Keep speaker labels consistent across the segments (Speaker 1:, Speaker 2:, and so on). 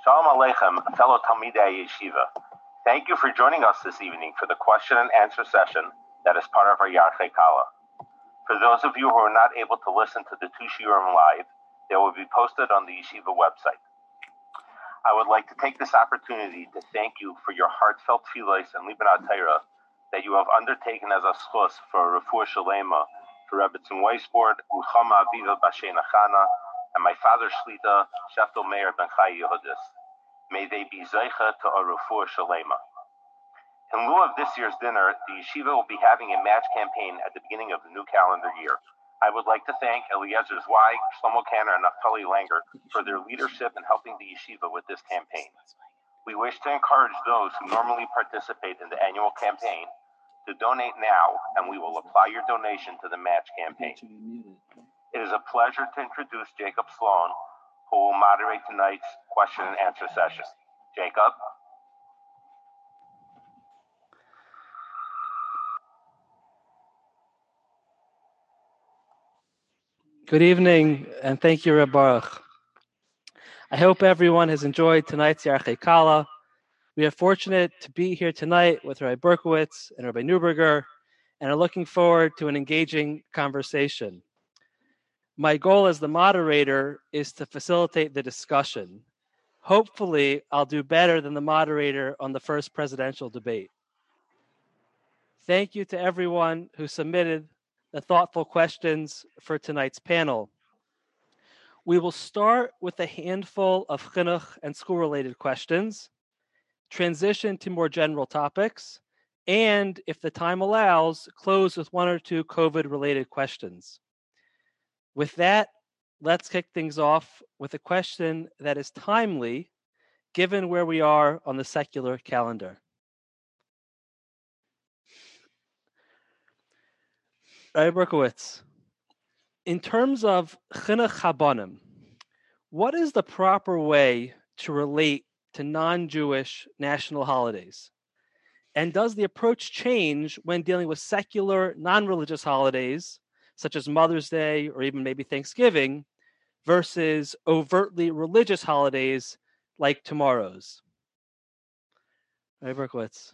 Speaker 1: Shalom Aleichem, fellow Talmidei Yeshiva. Thank you for joining us this evening for the question and answer session that is part of our Yarchei Kala. For those of you who are not able to listen to the two shiurim live, they will be posted on the Yeshiva website. I would like to take this opportunity to thank you for your heartfelt tefillos and Libanat Torah that you have undertaken as a schus for Refuah Shalema for Rebbetzin Weisbord, Ruchama Aviva Bashe Nachana, and my father Shlita, Sheftel Meir Ben Chai Yehudis. May they be zeicha to a Refuah Shalema. In lieu of this year's dinner, the yeshiva will be having a match campaign at the beginning of the new calendar year. I would like to thank Eliezer Zweig, Shlomo Kanner, and Naftali Langer for their leadership in helping the yeshiva with this campaign. We wish to encourage those who normally participate in the annual campaign to donate now, and we will apply your donation to the match campaign. It is a pleasure to introduce Jacob Sloan, who will moderate tonight's question and answer session. Jacob?
Speaker 2: Good evening, and thank you, Reb Baruch. I hope everyone has enjoyed tonight's Yarchei Kala. We are fortunate to be here tonight with Rabbi Berkowitz and Rabbi Neuberger, and are looking forward to an engaging conversation. My goal as the moderator is to facilitate the discussion. Hopefully, I'll do better than the moderator on the first presidential debate. Thank you to everyone who submitted the thoughtful questions for tonight's panel. We will start with a handful of chinuch and school-related questions, transition to more general topics, and, if the time allows, close with one or two COVID-related questions. With that, let's kick things off with a question that is timely, given where we are on the secular calendar. Rabbi Berkowitz, in terms of chinuch chabanim, what is the proper way to relate to non-Jewish national holidays? And does the approach change when dealing with secular, non-religious holidays, such as Mother's Day or even maybe Thanksgiving, versus overtly religious holidays like tomorrow's? Rabbi Berkowitz.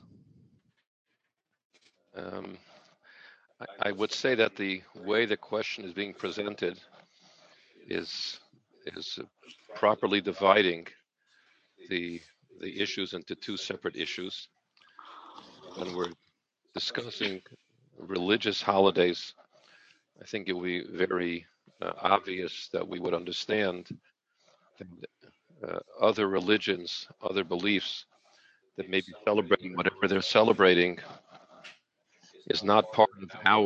Speaker 3: I would say that the way the question is being presented is properly dividing the issues into two separate issues. When we're discussing religious holidays, I think it will be very obvious that we would understand that other religions, other beliefs that may be celebrating whatever they're celebrating is not part of our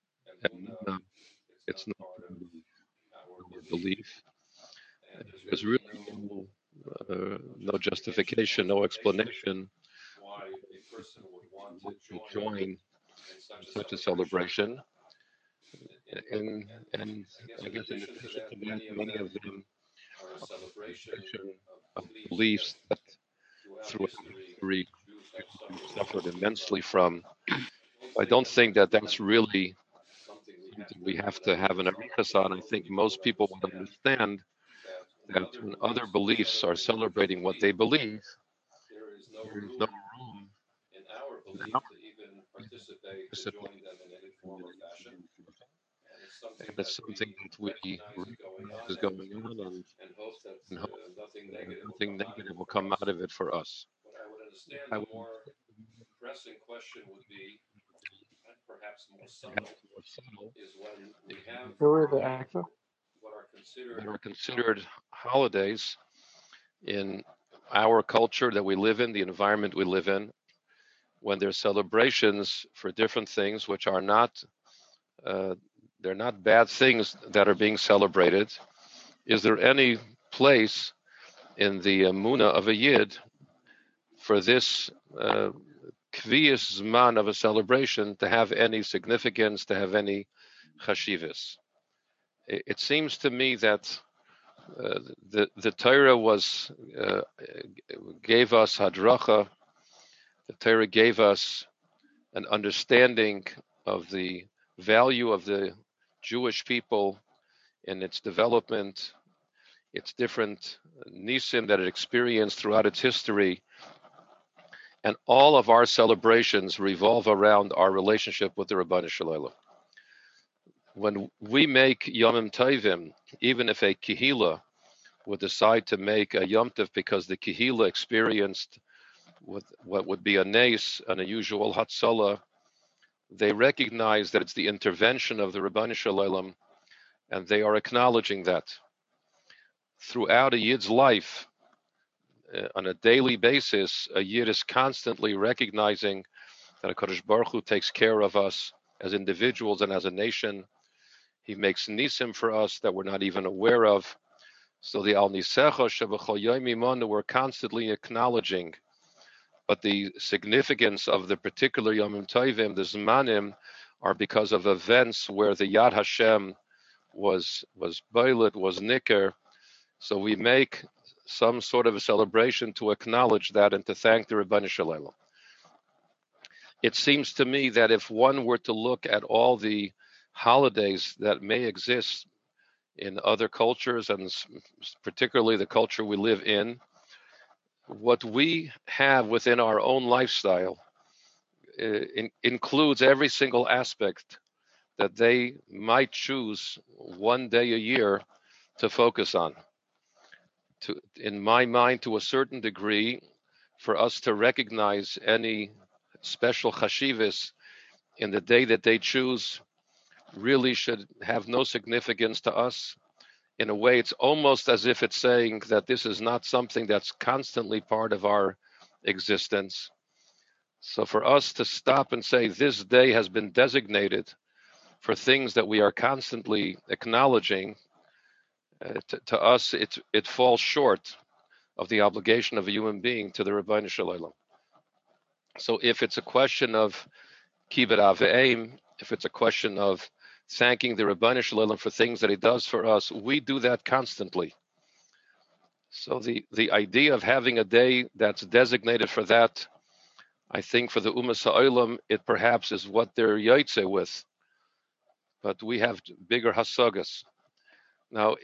Speaker 3: it's not part of our belief. There's really no justification, no explanation why a person would want to join such a celebration. And I guess in addition to that, many of them are a celebration of beliefs that throughout history suffered immensely from. I don't think that that's really something we have to have an emphasis on. I think most people would understand that when other beliefs are celebrating what they believe, there is no room in our belief to even participate or join them in any form or fashion. And it's something that we recognize is going on and hope that nothing negative will come out of it for us. But I would understand the more pressing question would be, and perhaps more subtle, is when we have what are considered holidays in our culture that we live in, the environment we live in, when there's celebrations for different things which are not they're not bad things that are being celebrated. Is there any place in the emunah of a yid for this kviyas zman of a celebration to have any significance, to have any chashivas? It seems to me that the Torah gave us hadracha. The Torah gave us an understanding of the value of the Jewish people in its development, its different nisim that it experienced throughout its history. And all of our celebrations revolve around our relationship with the Rabbanu Shalom. When we make Yomim Tovim, even if a Kehila would decide to make a Yom Tov because the Kehila experienced what would be a nes, an unusual Hatzalah, they recognize that it's the intervention of the Rabbanu Shalom, and they are acknowledging that. Throughout a Yid's life, on a daily basis, a Yid is constantly recognizing that HaKadosh Baruch Hu takes care of us as individuals and as a nation. He makes nisim for us that we're not even aware of. So the Al Nisecha Shebachol Yom Imanu we're constantly acknowledging. But the significance of the particular Yomim Tovim, the Zmanim, are because of events where the Yad Hashem was Beilet, was Nicker. So we make some sort of a celebration to acknowledge that and to thank the Rabbanu Shalom. It seems to me that if one were to look at all the holidays that may exist in other cultures, and particularly the culture we live in, what we have within our own lifestyle includes every single aspect that they might choose one day a year to focus on. In my mind, to a certain degree, for us to recognize any special chashivas in the day that they choose really should have no significance to us. In a way, it's almost as if it's saying that this is not something that's constantly part of our existence. So for us to stop and say this day has been designated for things that we are constantly acknowledging, to us, it falls short of the obligation of a human being to the Rabbanu Shalom. So if it's a question of kibbud av v'eim, if it's a question of thanking the Rabbanu Shalom for things that he does for us, we do that constantly. So the idea of having a day that's designated for that, I think for the Ummah Ha'olam, it perhaps is what they're yotze with. But we have bigger hasagas. Now,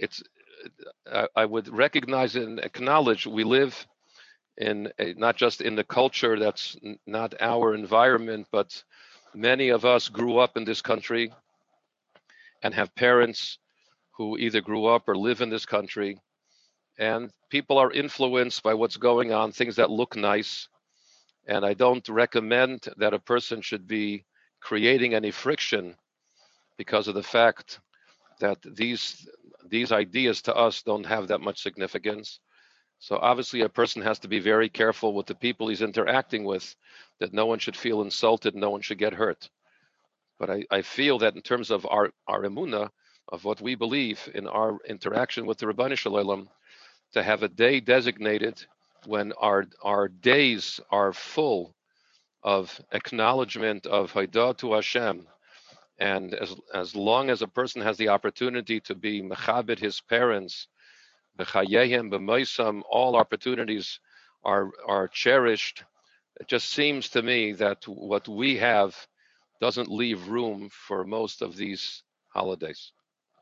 Speaker 3: I would recognize and acknowledge we live in not just in the culture that's not our environment, but many of us grew up in this country and have parents who either grew up or live in this country. And people are influenced by what's going on, things that look nice. And I don't recommend that a person should be creating any friction because of the fact that these ideas to us don't have that much significance. So obviously a person has to be very careful with the people he's interacting with, that no one should feel insulted, no one should get hurt. But I feel that in terms of our emunah, of what we believe in our interaction with the Rabbanu Shalom, to have a day designated when our days are full of acknowledgement of Haidah to Hashem, and as long as a person has the opportunity to be mechabed his parents, b'chayehim, b'moisam, all opportunities are cherished. It just seems to me that what we have doesn't leave room for most of these holidays.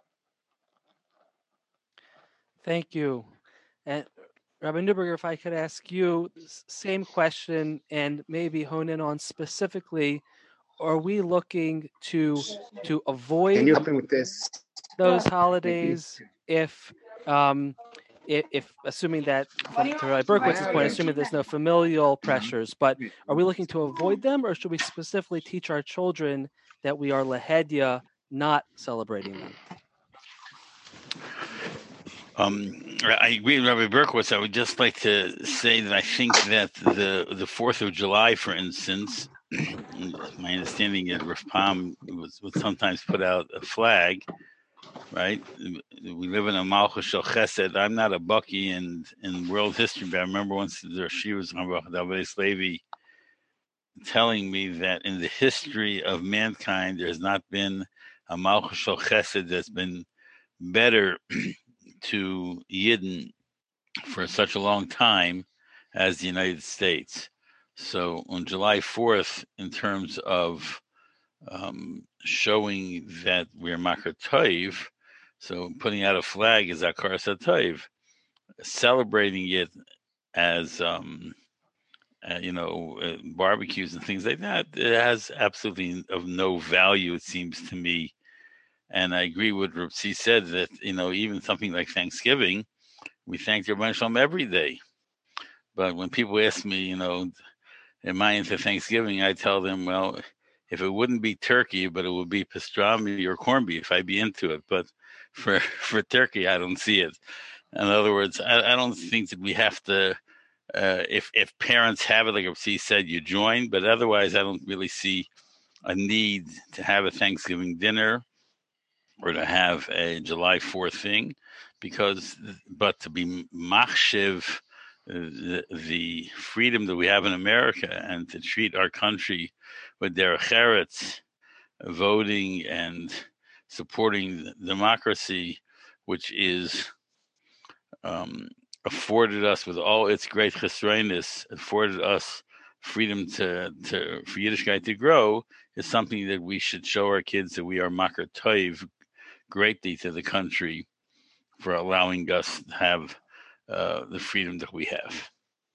Speaker 2: Thank you. And Rabbi Neuberger, if I could ask you same question and maybe hone in on specifically, are we looking to avoid
Speaker 4: Can you help me with this?
Speaker 2: those holidays if assuming that, to Rabbi Berkowitz's point, assuming there's no familial pressures, but are we looking to avoid them, or should we specifically teach our children that we are lahedya, not celebrating them?
Speaker 5: I agree with Rabbi Berkowitz. I would just like to say that I think that the 4th of July, for instance, my understanding is Rav Pam would sometimes put out a flag, right? We live in a Malchus Shel Chesed. I'm not a Bucky in world history, but I remember once she was David Levi telling me that in the history of mankind, there's not been a Malchus Shel Chesed that's been better to Yidden for such a long time as the United States. So on July 4th, in terms of showing that we're Makar Toiv, so putting out a flag is Akar Toiv. celebrating it as barbecues and things like that, it has absolutely of no value, it seems to me. And I agree with what Rav said that, even something like Thanksgiving, we thank the Rebbeinu Shalom every day. But when people ask me, am I into Thanksgiving, I tell them, well, if it wouldn't be turkey, but it would be pastrami or corned beef, I'd be into it. But for turkey, I don't see it. In other words, I don't think that we have to. If parents have it, like C said, you join. But otherwise, I don't really see a need to have a Thanksgiving dinner or to have a July 4th thing, but to be machshiv the freedom that we have in America and to treat our country with derech eretz, voting and supporting democracy, which is afforded us with all its great chesroinus, afforded us freedom for Yiddishkeit to grow, is something that we should show our kids that we are makar toiv greatly to the country for allowing us to have the freedom that we have.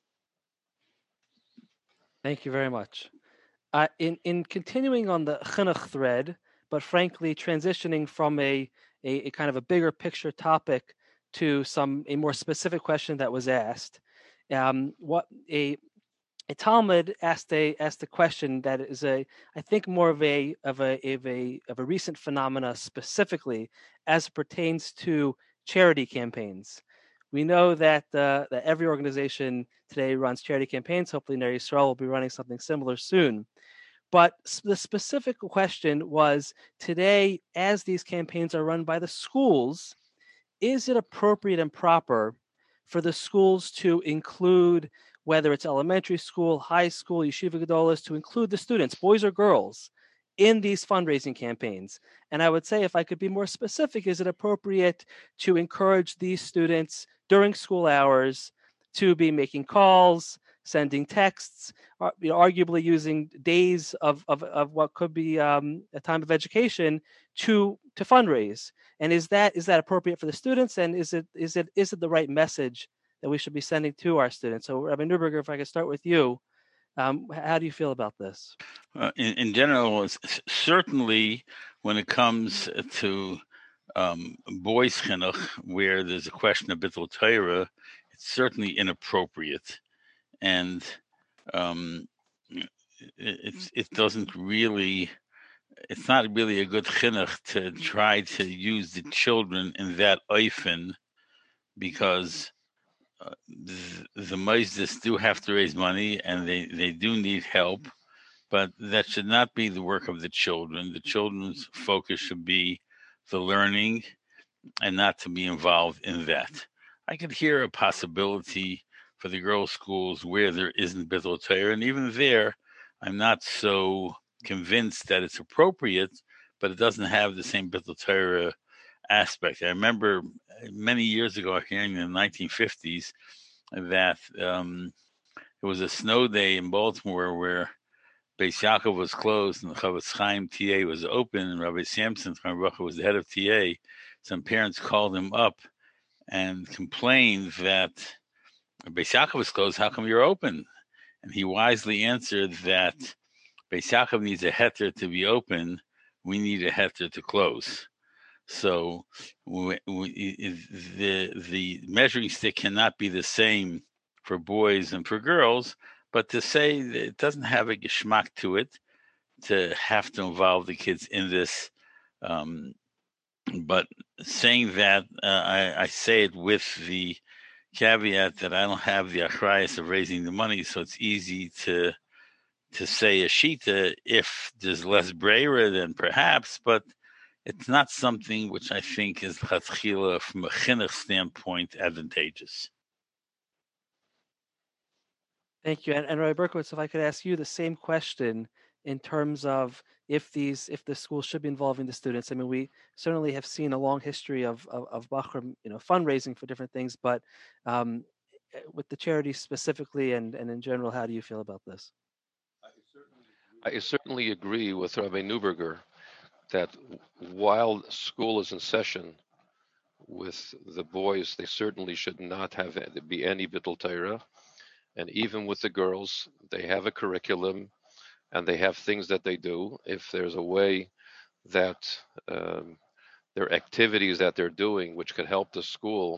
Speaker 2: Thank you very much. In continuing on the chinuch thread, but frankly transitioning from a kind of a bigger picture topic to a more specific question that was asked, what a Talmud asked a question that is I think more of a recent phenomena, specifically as it pertains to charity campaigns. We know that that every organization today runs charity campaigns. Hopefully, Ner Yisrael will be running something similar soon. But the specific question was today, as these campaigns are run by the schools, is it appropriate and proper for the schools to include, whether it's elementary school, high school, yeshiva gedolos, to include the students, boys or girls, in these fundraising campaigns? And I would say, if I could be more specific, is it appropriate to encourage these students during school hours to be making calls, sending texts, arguably using days of what could be a time of education to fundraise? And is that appropriate for the students? And is it the right message that we should be sending to our students? So, Rabbi Neuberger, if I could start with you, how do you feel about this?
Speaker 5: In general, certainly when it comes to boys chinuch, where there's a question of bittul Torah, it's certainly inappropriate, and it doesn't really. It's not really a good chinuch to try to use the children in that oifen, because the moisdes do have to raise money and they do need help, but that should not be the work of the children. The children's focus should be the learning and not to be involved in that. I could hear a possibility for the girls' schools where there isn't bittul Torah, and even there, I'm not so convinced that it's appropriate, but it doesn't have the same bittul Torah aspect. I remember many years ago, hearing in the 1950s, that it was a snow day in Baltimore where Beis Yaakov was closed and the Chavetz Chaim TA was open, and Rabbi Samson was the head of TA. Some parents called him up and complained that Beis Yaakov was closed. How come you're open? And he wisely answered that Beis Yaakov needs a heter to be open. We need a heter to close. So the measuring stick cannot be the same for boys and for girls, but to say that it doesn't have a geschmack to it, to have to involve the kids in this. But saying that, I say it with the caveat that I don't have the achrayas of raising the money, so it's easy to say a shita if there's less breira, then perhaps, but it's not something which I think is chatchila from a chinuch standpoint advantageous.
Speaker 2: Thank you. And Rabbi Berkowitz, if I could ask you the same question in terms of if the schools should be involving the students. I mean, we certainly have seen a long history of Bachram, fundraising for different things, but with the charities specifically and in general, how do you feel about this?
Speaker 3: I certainly agree with Rabbi Neuberger that while school is in session, with the boys, they certainly should not have be any bittul Torah. And even with the girls, they have a curriculum and they have things that they do. If there's a way that their activities that they're doing, which could help the school,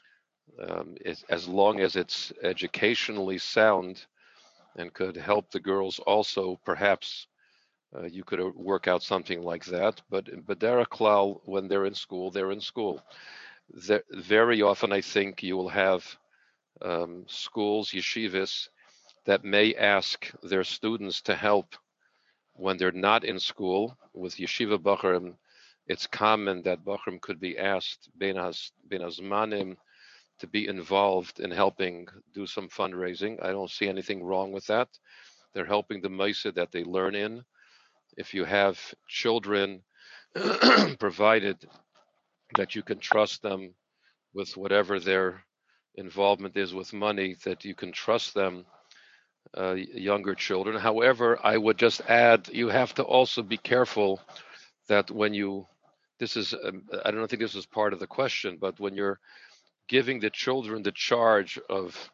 Speaker 3: as long as it's educationally sound and could help the girls also, perhaps you could work out something like that. But Derek Klal, when they're in school, they're in school. Very often, I think you will have schools, yeshivas, that may ask their students to help when they're not in school. With yeshiva bachurim, it's common that bachurim could be asked ben hazmanim to be involved in helping do some fundraising. I don't see anything wrong with that. They're helping the Mesa that they learn in. If you have children, provided that you can trust them with whatever their involvement is with money, that you can trust them, younger children. However, I would just add, you have to also be careful that when I don't think this is part of the question, but when you're giving the children the charge of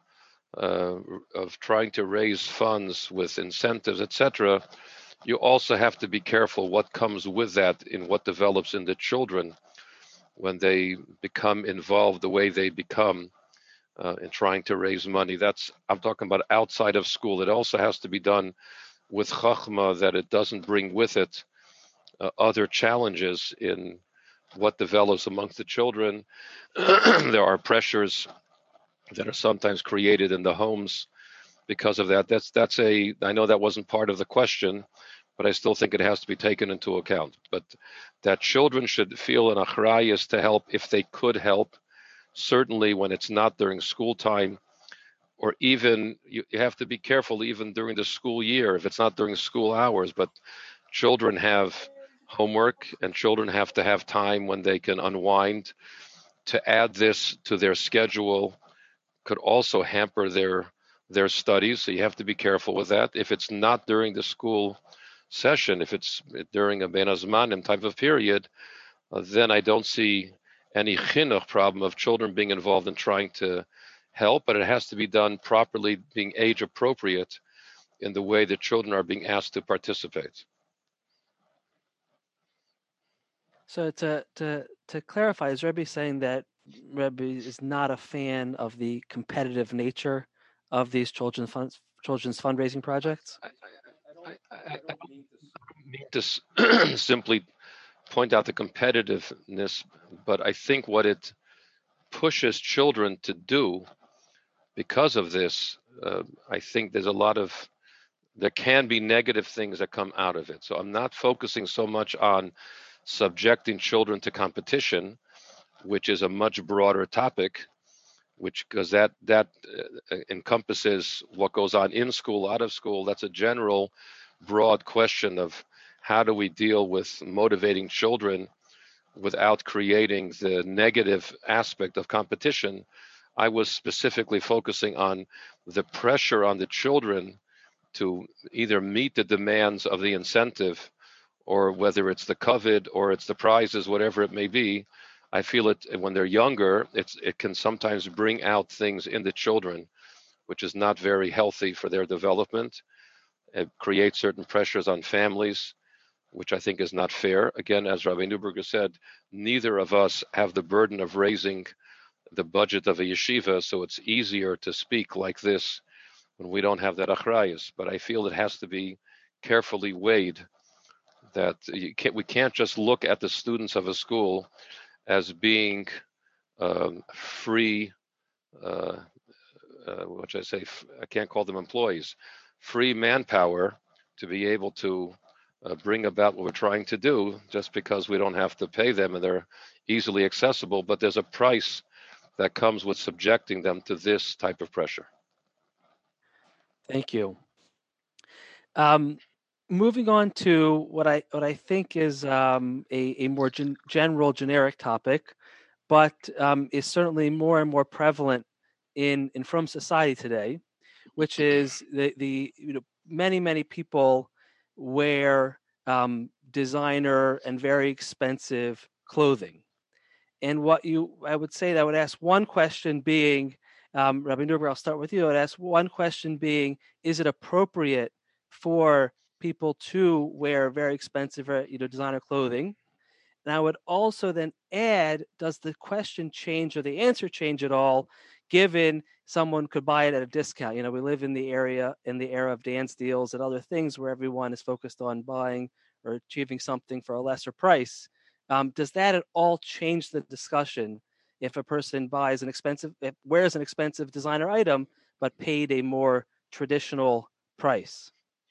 Speaker 3: trying to raise funds with incentives, etc., you also have to be careful what comes with that in what develops in the children when they become involved the way they become in trying to raise money. I'm talking about outside of school. It also has to be done with chachma, that it doesn't bring with it other challenges in what develops amongst the children. There are pressures that are sometimes created in the homes because of that. I know that wasn't part of the question, but I still think it has to be taken into account. But that children should feel an achrayus to help if they could help, certainly when it's not during school time, or even you have to be careful even during the school year if it's not during school hours. But children have homework and children have to have time when they can unwind. To add this to their schedule could also hamper their studies, so you have to be careful with that. If it's not during the school session, if it's during a ben hazmanim type of period, then I don't see any chinuch problem of children being involved in trying to help, but it has to be done properly, being age appropriate in the way that children are being asked to participate.
Speaker 2: So to clarify, is Rebbe saying that Rebbe is not a fan of the competitive nature of these children's fundraising projects?
Speaker 3: I don't mean to simply point out the competitiveness, but I think what it pushes children to do because of this, I think there can be negative things that come out of it. So I'm not focusing so much on subjecting children to competition, which is a much broader topic, because that encompasses what goes on in school, out of school. That's a general, broad question of how do we deal with motivating children without creating the negative aspect of competition. I was specifically focusing on the pressure on the children to either meet the demands of the incentive, or whether it's the covet or it's the prizes, whatever it may be. I feel it when they're younger, it can sometimes bring out things in the children, which is not very healthy for their development. It creates certain pressures on families, which I think is not fair. Again, as Rabbi Neuberger said, neither of us have the burden of raising the budget of a yeshiva, so it's easier to speak like this when we don't have that achrayus. But I feel it has to be carefully weighed, that we can't just look at the students of a school as being free, what should I say, I can't call them employees, free manpower to be able to bring about what we're trying to do, just because we don't have to pay them and they're easily accessible. But there's a price that comes with subjecting them to this type of pressure.
Speaker 2: Thank you. Moving on to what I think is a more general, generic topic, but is certainly more and more prevalent in Frum society today, which is the many people wear designer and very expensive clothing, And I would say that I would ask one question being, Rabbi Newberg, I'll start with you. I would ask one question being, is it appropriate for people to wear very expensive, designer clothing? And I would also then add, does the question change or the answer change at all, given someone could buy it at a discount? We live in the era of dance deals and other things where everyone is focused on buying or achieving something for a lesser price. Does that at all change the discussion if a person wears an expensive designer item, but paid a more traditional price?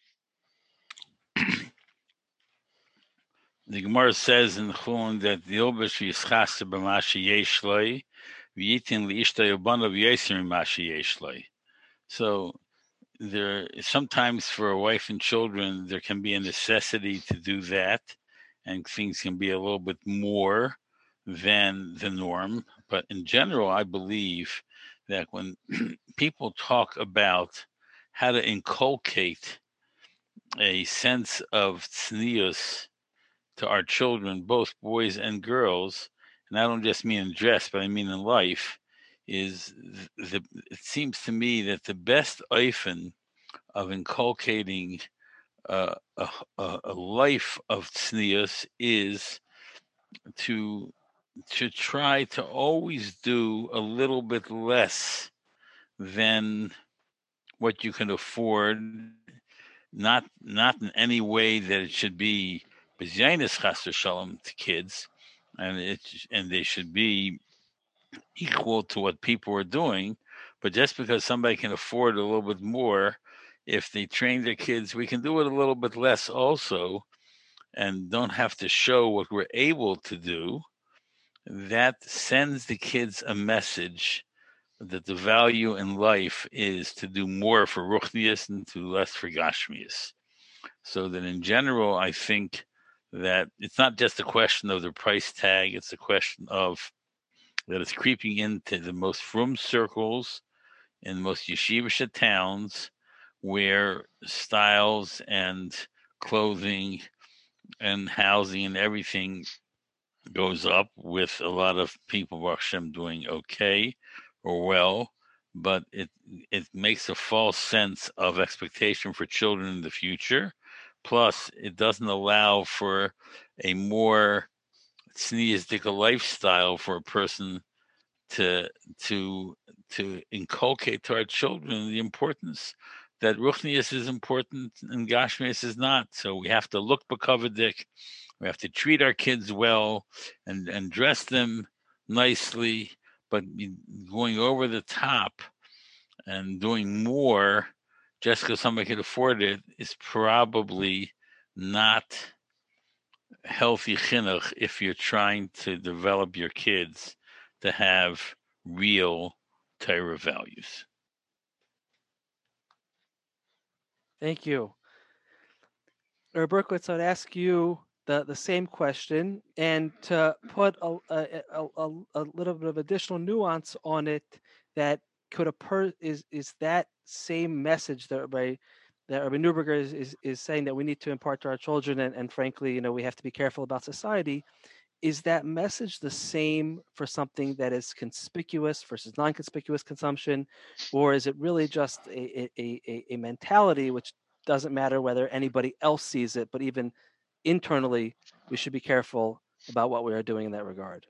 Speaker 5: The Gemara says in Chulin that the Ilbish Yischasa b'mashi yeshloi v'yitin li'ishtay ubanav yesir mashi yeshloi. So there sometimes for a wife and children there can be a necessity to do that, and things can be a little bit more than the norm. But in general, I believe that when people talk about how to inculcate a sense of tznius to our children, both boys and girls, and I don't just mean in dress, but I mean in life, it seems to me that the best oifen of inculcating a life of tznius is to try to always do a little bit less than what you can afford, not in any way that it should be b'zaynis chas v'shalom to kids, and they should be equal to what people are doing. But just because somebody can afford a little bit more, if they train their kids, we can do it a little bit less also, and don't have to show what we're able to do. That sends the kids a message that the value in life is to do more for ruchnius and to less for gashmius. So that in general, I think that it's not just a question of the price tag, it's a question of that it's creeping into the most frum circles in the most yeshivish towns where styles and clothing and housing and everything goes up, with a lot of people, Baruch Hashem, doing okay or well, but it makes a false sense of expectation for children in the future. Plus, it doesn't allow for a more tzniistic lifestyle for a person to inculcate to our children the importance that ruchnius is important and gashmius is not. So we have to look b'kavadik. We have to treat our kids well and dress them nicely, but going over the top and doing more just because somebody can afford it is probably not healthy chinuch if you're trying to develop your kids to have real Torah values.
Speaker 2: Thank you. Berkowitz, I'd ask you the same question, and to put a little bit of additional nuance on it, that could is that same message that Rabbi Neuberger is saying that we need to impart to our children, and frankly, we have to be careful about society. Is that message the same for something that is conspicuous versus non-conspicuous consumption, or is it really just a mentality which doesn't matter whether anybody else sees it, but even internally, we should be careful about what we are doing in that regard?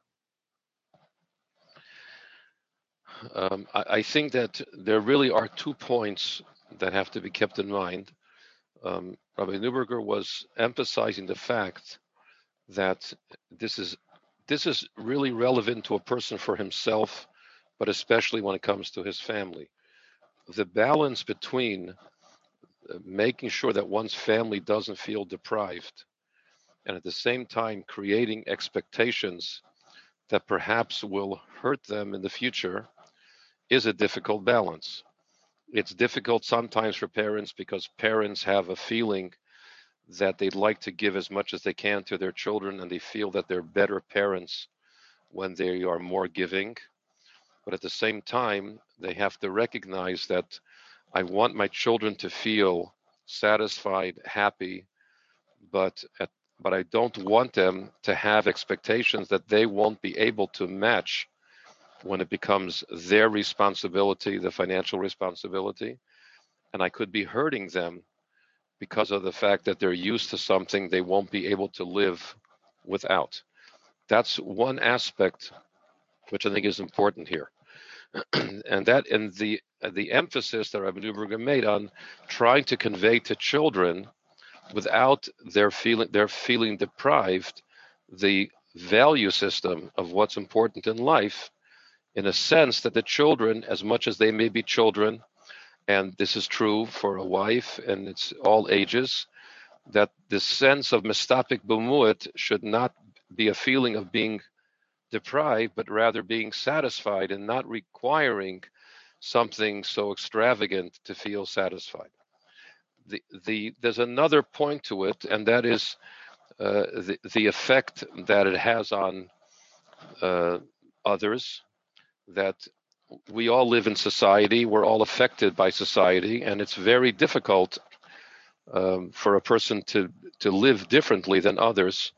Speaker 3: I think that there really are 2 points that have to be kept in mind. Rabbi Neuberger was emphasizing the fact that this is really relevant to a person for himself, but especially when it comes to his family. The balance between making sure that one's family doesn't feel deprived, and at the same time creating expectations that perhaps will hurt them in the future, is a difficult balance. It's difficult sometimes for parents because parents have a feeling that they'd like to give as much as they can to their children, and they feel that they're better parents when they are more giving. But at the same time, they have to recognize that I want my children to feel satisfied, happy, but but I don't want them to have expectations that they won't be able to match when it becomes their responsibility, the financial responsibility. And I could be hurting them because of the fact that they're used to something they won't be able to live without. That's one aspect which I think is important here. And the emphasis that Rabbi Neuberger made on trying to convey to children without their feeling deprived the value system of what's important in life, in a sense that the children, as much as they may be children, and this is true for a wife and it's all ages, that this sense of mistapik b'mu'at should not be a feeling of being deprived, but rather being satisfied and not requiring something so extravagant to feel satisfied. There's another point to it, and that is the effect that it has on others, that we all live in society, we're all affected by society, and it's very difficult for a person to live differently than others,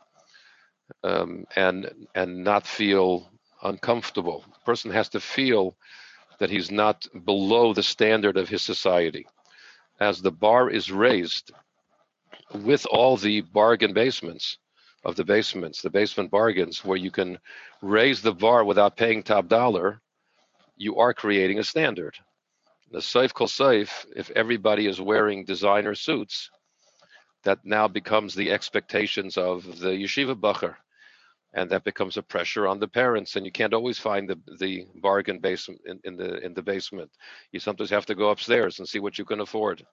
Speaker 3: and not feel uncomfortable. The person has to feel that he's not below the standard of his society. As the bar is raised with all the bargain basements of the basement bargains, where you can raise the bar without paying top dollar, you are creating a standard. The Seif Kol Seif, if everybody is wearing designer suits, that now becomes the expectations of the yeshiva bacher, and that becomes a pressure on the parents. And you can't always find the bargain basement in the basement. You sometimes have to go upstairs and see what you can afford.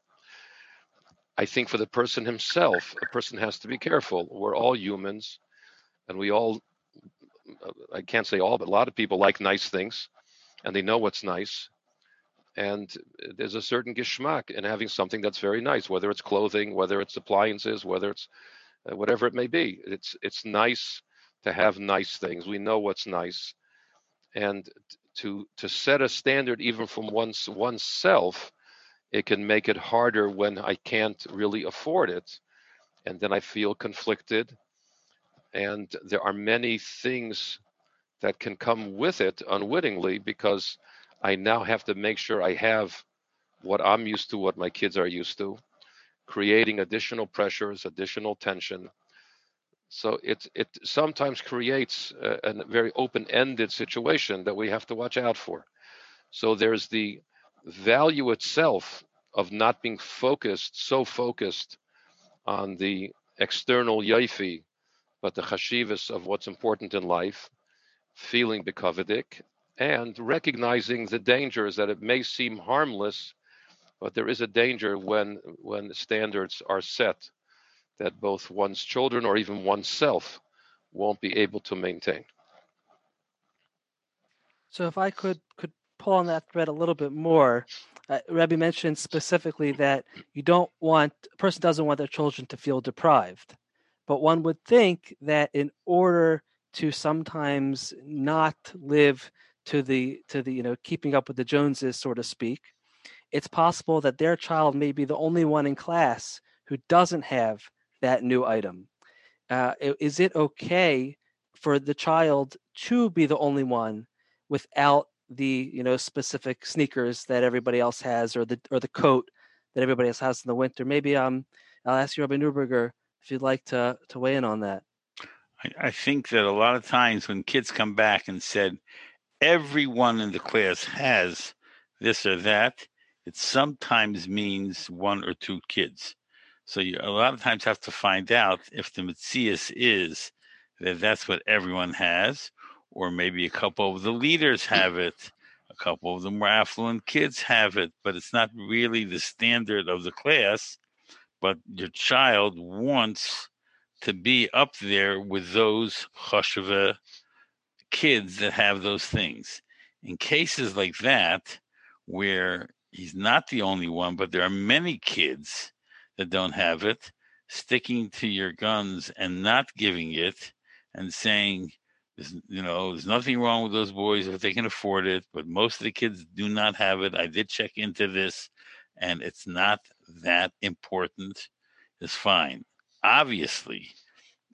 Speaker 3: I think for the person himself, a person has to be careful. We're all humans, and we all, I can't say all, but a lot of people like nice things, and they know what's nice. And there's a certain geschmack in having something that's very nice, whether it's clothing, whether it's appliances, whether it's whatever it may be. It's nice to have nice things. We know what's nice. And to set a standard even from oneself, it can make it harder when I can't really afford it. And then I feel conflicted. And there are many things that can come with it unwittingly, because I now have to make sure I have what I'm used to, what my kids are used to, creating additional pressures, additional tension. So it sometimes creates a very open-ended situation that we have to watch out for. So there's the value itself of not being so focused on the external yaifi, but the chashivas of what's important in life, feeling bekavedik, and recognizing the dangers that it may seem harmless, but there is a danger when standards are set that both one's children or even oneself won't be able to maintain.
Speaker 2: So if I could pull on that thread a little bit more, Rebbe mentioned specifically that a person doesn't want their children to feel deprived, but one would think that in order to sometimes not live to the keeping up with the Joneses, so to speak, it's possible that their child may be the only one in class who doesn't have that new item. Is it okay for the child to be the only one without the specific sneakers that everybody else has, or the coat that everybody else has in the winter? Maybe I'll ask you, Rabbi Neuberger, if you'd like to weigh in on that.
Speaker 5: I think that a lot of times when kids come back and said everyone in the class has this or that, it sometimes means one or two kids. So you a lot of times have to find out if the Metzias is that that's what everyone has, or maybe a couple of the leaders have it, a couple of the more affluent kids have it, but it's not really the standard of the class, but your child wants to be up there with those chashuvah kids that have those things. In cases like that, where he's not the only one, but there are many kids that don't have it, sticking to your guns and not giving it and saying, there's nothing wrong with those boys if they can afford it, but most of the kids do not have it. I did check into this, and it's not that important, is fine. Obviously,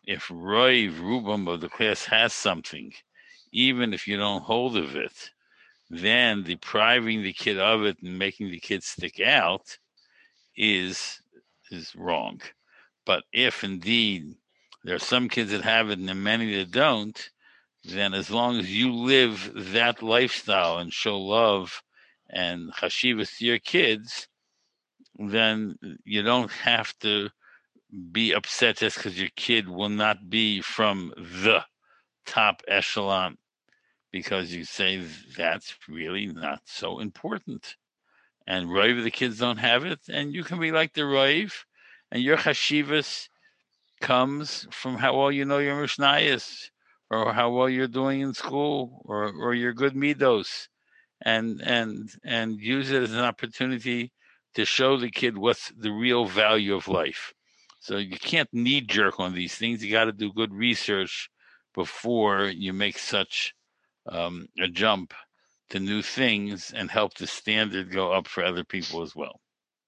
Speaker 5: if Rubam of the class has something, even if you don't hold of it, then depriving the kid of it and making the kid stick out is wrong. But if indeed there are some kids that have it and many that don't, then as long as you live that lifestyle and show love and chashivas to your kids, then you don't have to be upset just because your kid will not be from the top echelon, because you say that's really not so important. And Raiv, the kids don't have it, and you can be like the Raiv, and your chashivas comes from how well you know your Mishnayos, or how well you're doing in school, or your good midos, and use it as an opportunity to show the kid what's the real value of life. So you can't knee jerk on these things. You got to do good research before you make such a jump to new things and help the standard go up for other people as well.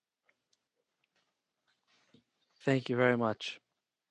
Speaker 2: Thank you very much.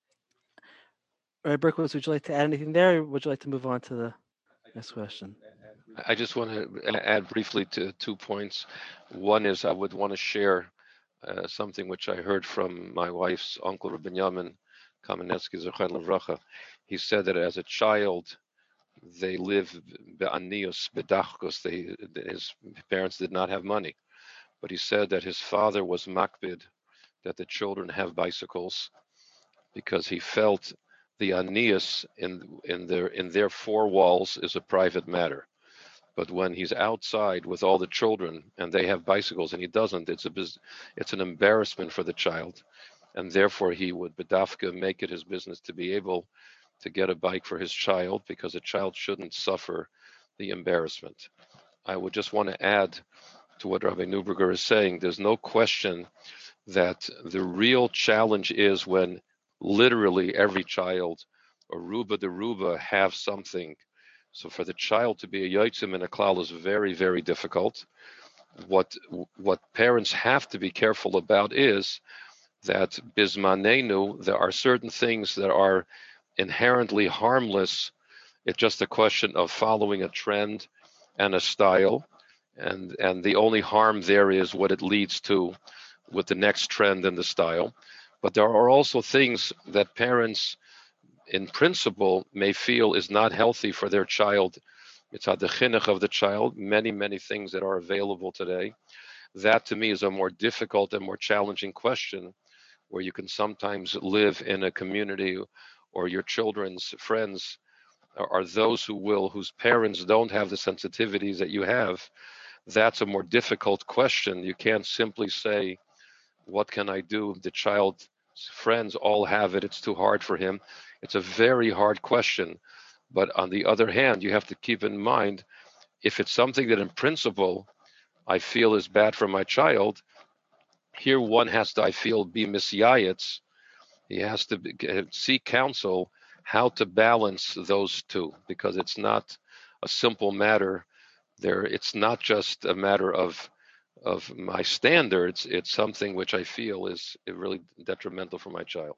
Speaker 2: All right, Berkowitz, would you like to add anything there, or would you like to move on to the next question?
Speaker 3: I just want to add briefly to 2 points. One is I would want to share something which I heard from my wife's uncle, Rabbi Yamin Kamenetsky, Zechon Levracha. He said that as a child, they live be'anios, bedachkos. His parents did not have money. But he said that his father was makbid, that the children have bicycles, because he felt the anias in their 4 walls is a private matter. But when he's outside with all the children and they have bicycles and he doesn't, it's an embarrassment for the child. And therefore he would bedafka make it his business to be able to get a bike for his child, because a child shouldn't suffer the embarrassment. I would just want to add to what Rabbi Neuberger is saying. There's no question that the real challenge is when literally every child, or ruba de ruba, have something. So for the child to be a yotzim in a klal is very, very difficult. What parents have to be careful about is that bismanenu, there are certain things that are inherently harmless. It's just a question of following a trend and a style, and the only harm there is what it leads to with the next trend and the style. But there are also things that parents in principle may feel is not healthy for their child. It's at the chinuch of the child, many things that are available today. That to me is a more difficult and more challenging question, where you can sometimes live in a community, or your children's friends are those whose parents don't have the sensitivities that you have. That's a more difficult question. You can't simply say, what can I do? The child's friends all have it. It's too hard for him. It's a very hard question. But on the other hand, you have to keep in mind, if it's something that in principle I feel is bad for my child, here one has to, I feel, be misyayitz. He has to seek counsel how to balance those two, because it's not a simple matter. It's not just a matter of my standards. It's something which I feel is really detrimental for my child.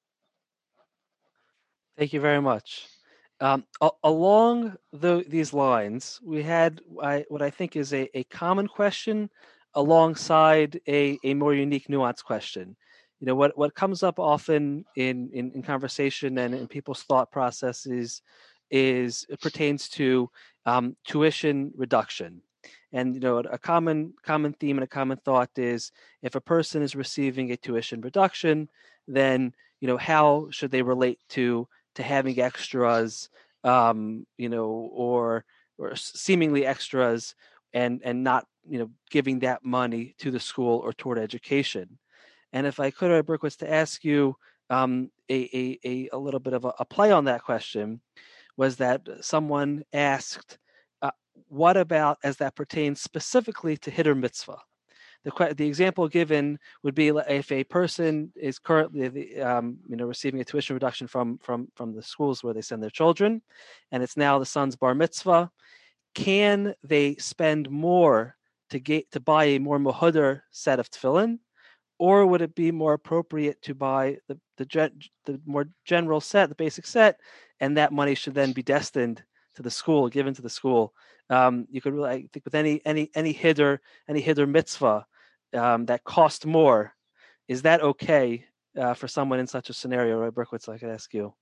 Speaker 2: Thank you very much. Along these lines, we had what I think is a common question alongside a more unique, nuanced question. You know, what comes up often in conversation and in people's thought processes is it pertains to tuition reduction. And you know, a common theme and a common thought is, if a person is receiving a tuition reduction, then you know, how should they relate to having extras, you know, or seemingly extras, and not, you know, giving that money to the school or toward education. And if I could, Berkowitz, to ask you a little bit of a play on that question, was that someone asked, what about as that pertains specifically to hitter mitzvah? The example given would be if a person is currently receiving a tuition reduction from the schools where they send their children, and it's now the son's bar mitzvah. Can they spend more to buy a more muhudar set of tefillin, or would it be more appropriate to buy the more general set, the basic set, and that money should then be destined to the school, given to the school? You could really, I think, with any hiddur mitzvah that cost more, is that okay for someone in such a scenario? Right, Berkowitz, I could ask you.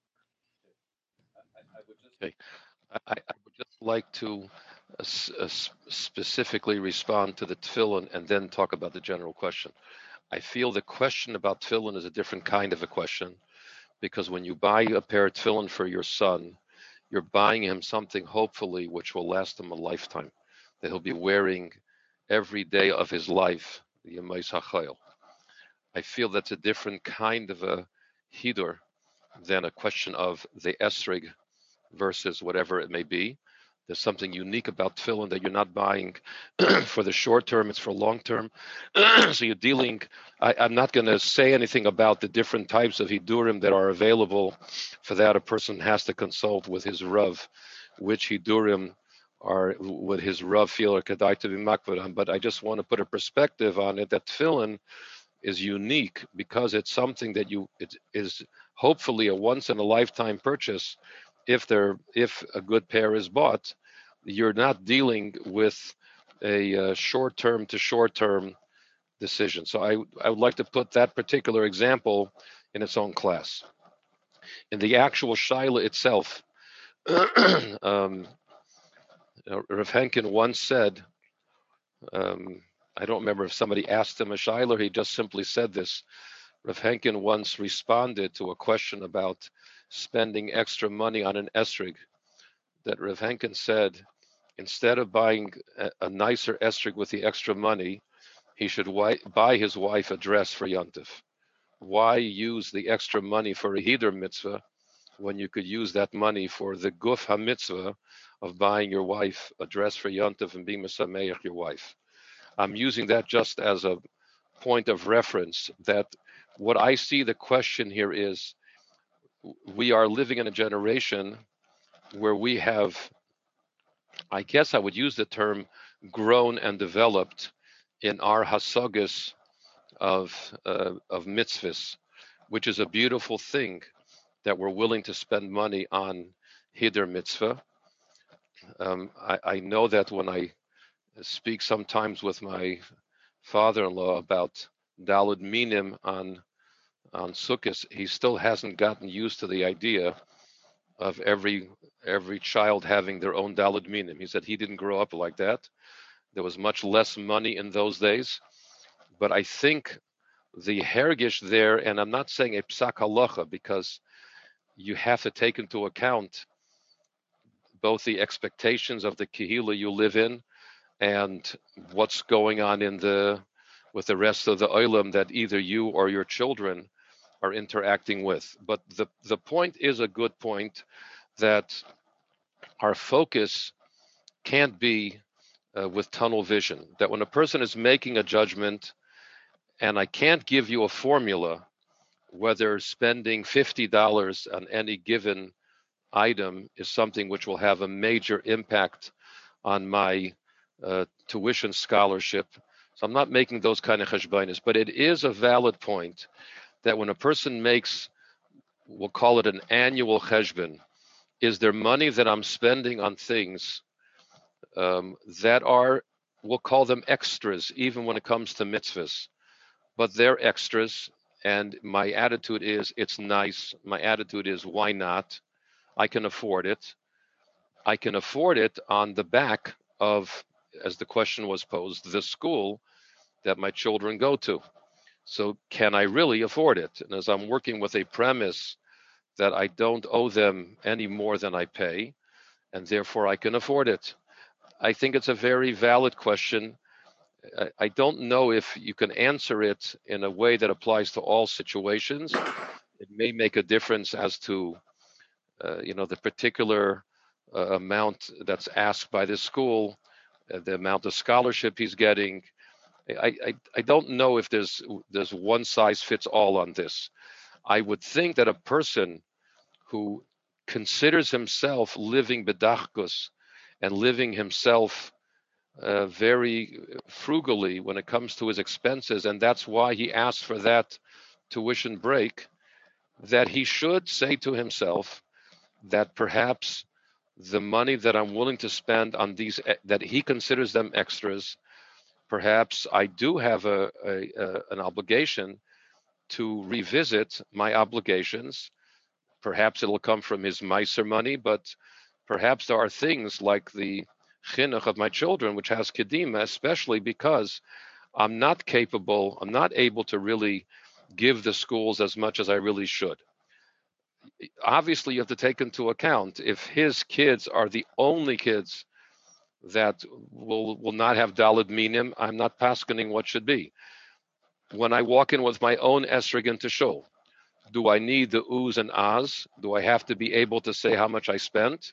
Speaker 3: Okay. I would just like to specifically respond to the tefillin and then talk about the general question. I feel the question about tefillin is a different kind of a question, because when you buy a pair of tefillin for your son, you're buying him something hopefully which will last him a lifetime, that he'll be wearing every day of his life, the Yemais HaChayil. I feel that's a different kind of a hidur than a question of the esrig versus whatever it may be. There's something unique about tefillin that you're not buying for the short term, it's for long term. So you're dealing, I'm not going to say anything about the different types of hidurim that are available. For that, a person has to consult with his Rav, which hidurim would his Rav feel or kedai to be makvad on. But I just want to put a perspective on it that tefillin is unique because it's something that it is hopefully a once in a lifetime purchase. If a good pair is bought, you're not dealing with a short-term to short-term decision. So I would like to put that particular example in its own class. In the actual shaila itself, Rav Henkin once said, I don't remember if somebody asked him a shaila or he just simply said this. Rav Henkin once responded to a question about spending extra money on an esrig, that Rav Henkin said, instead of buying a nicer esrig with the extra money, he should buy his wife a dress for Yontif. Why use the extra money for a hidur mitzvah when you could use that money for the guf ha-mitzvah of buying your wife a dress for Yontif and being mesameach your wife? I'm using that just as a point of reference, that what I see the question here is, we are living in a generation where we have, I guess I would use the term, grown and developed in our hasagas of mitzvahs, which is a beautiful thing, that we're willing to spend money on hidur mitzvah. I know that when I speak sometimes with my father-in-law about daled minim on Sukkot, he still hasn't gotten used to the idea of every child having their own daled minim. He said he didn't grow up like that. There was much less money in those days. But I think the hergish there, and I'm not saying a psak halacha, because you have to take into account both the expectations of the kehila you live in and what's going on with the rest of the olam that either you or your children are interacting with. But the point is a good point, that our focus can't be with tunnel vision, that when a person is making a judgment, and I can't give you a formula whether spending $50 on any given item is something which will have a major impact on my tuition scholarship. So I'm not making those kind of cheshbonos, but it is a valid point that when a person makes, we'll call it an annual cheshbon, is there money that I'm spending on things that are, we'll call them extras, even when it comes to mitzvahs, but they're extras, and my attitude is, it's nice. My attitude is, why not? I can afford it. I can afford it on the back of, as the question was posed, the school that my children go to. So can I really afford it? And as I'm working with a premise that I don't owe them any more than I pay, and therefore I can afford it, I think it's a very valid question. I don't know if you can answer it in a way that applies to all situations. It may make a difference as to, the particular amount that's asked by the school, the amount of scholarship he's getting. I don't know if there's one size fits all on this. I would think that a person who considers himself living bedachkus and living himself very frugally when it comes to his expenses, and that's why he asked for that tuition break, that he should say to himself that perhaps the money that I'm willing to spend on these, that he considers them extras, perhaps I do have an obligation to revisit my obligations. Perhaps it'll come from his miser money, but perhaps there are things like the chinuch of my children, which has kedima, especially because I'm not able to really give the schools as much as I really should. Obviously, you have to take into account if his kids are the only kids that will not have daled minim, I'm not paskening what should be. When I walk in with my own esrogin to show, do I need the oohs and ahs? Do I have to be able to say how much I spent?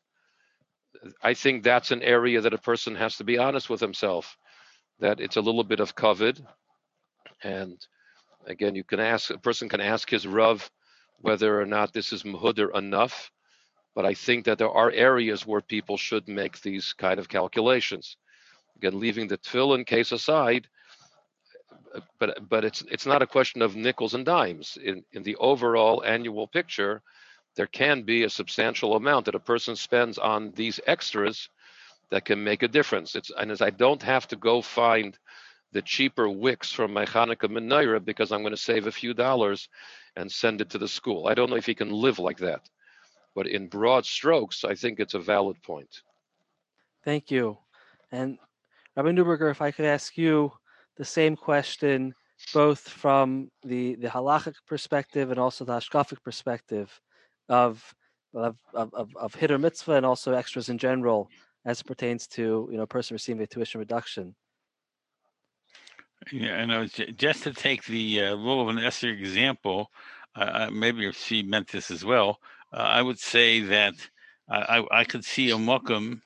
Speaker 3: I think that's an area that a person has to be honest with himself, that it's a little bit of covet. And again, a person can ask his Rav whether or not this is muhuder enough. But I think that there are areas where people should make these kind of calculations. Again, leaving the tefillin case aside, but it's not a question of nickels and dimes. In the overall annual picture, there can be a substantial amount that a person spends on these extras that can make a difference. And as I don't have to go find the cheaper wicks from my Hanukkah menorah because I'm going to save a few dollars and send it to the school. I don't know if he can live like that. But in broad strokes, I think it's a valid point.
Speaker 2: Thank you. And Rabbi Neuberger, if I could ask you the same question, both from the halachic perspective and also the hashkafic perspective of hitter mitzvah and also extras in general, as it pertains to a person receiving a tuition reduction.
Speaker 5: Yeah, I know. Just to take the rule of an Esther example, maybe if she meant this as well, I would say that I could see a mukum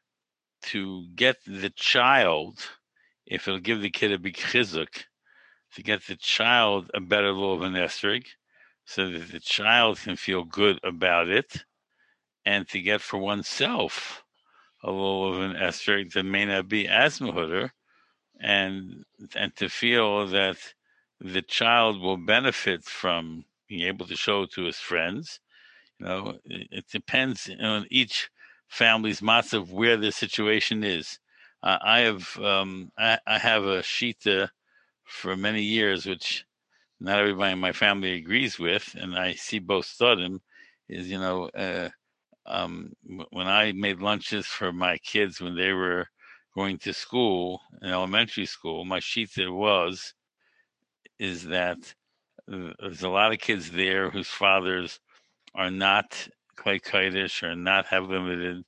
Speaker 5: to get the child, if it'll give the kid a big chizuk, to get the child a better law of an esrig, so that the child can feel good about it, and to get for oneself a law of an esrig that may not be as muhuder, and to feel that the child will benefit from being able to show it to his friends. It depends on each family's matzav where the situation is. I have a shita for many years, which not everybody in my family agrees with, and I see both studim. Is when I made lunches for my kids when they were going to school in elementary school, my shita is that there's a lot of kids there whose fathers are not Klei Kodesh or not have limited